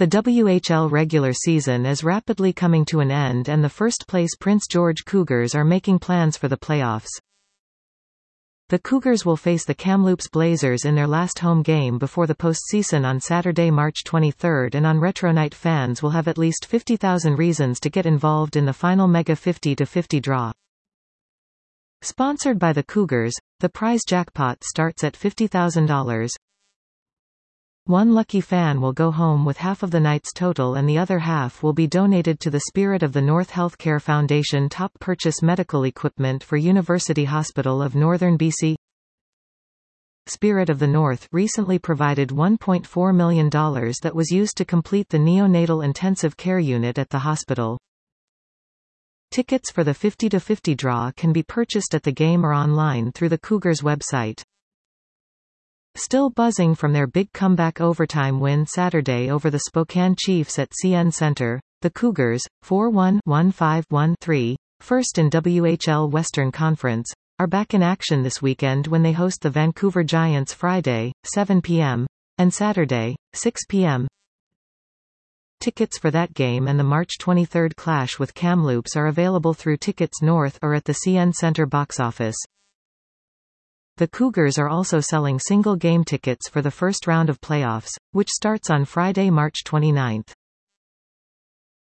The WHL regular season is rapidly coming to an end and the first-place Prince George Cougars are making plans for the playoffs. The Cougars will face the Kamloops Blazers in their last home game before the postseason on Saturday, March 23, and on Retro Night fans will have at least 50,000 reasons to get involved in the final Mega 50-50 draw. Sponsored by the Cougars, the prize jackpot starts at $50,000. One lucky fan will go home with half of the night's total and the other half will be donated to the Spirit of the North Healthcare Foundation. Top purchase medical equipment for University Hospital of Northern BC. Spirit of the North recently provided $1.4 million that was used to complete the neonatal intensive care unit at the hospital. Tickets for the 50-50 draw can be purchased at the game or online through the Cougars website. Still buzzing from their big comeback overtime win Saturday over the Spokane Chiefs at CN Center, the Cougars, 4-1-1-5-1-3, first in WHL Western Conference, are back in action this weekend when they host the Vancouver Giants Friday, 7 p.m., and Saturday, 6 p.m. Tickets for that game and the March 23 clash with Kamloops are available through Tickets North or at the CN Center box office. The Cougars are also selling single game tickets for the first round of playoffs, which starts on Friday, March 29.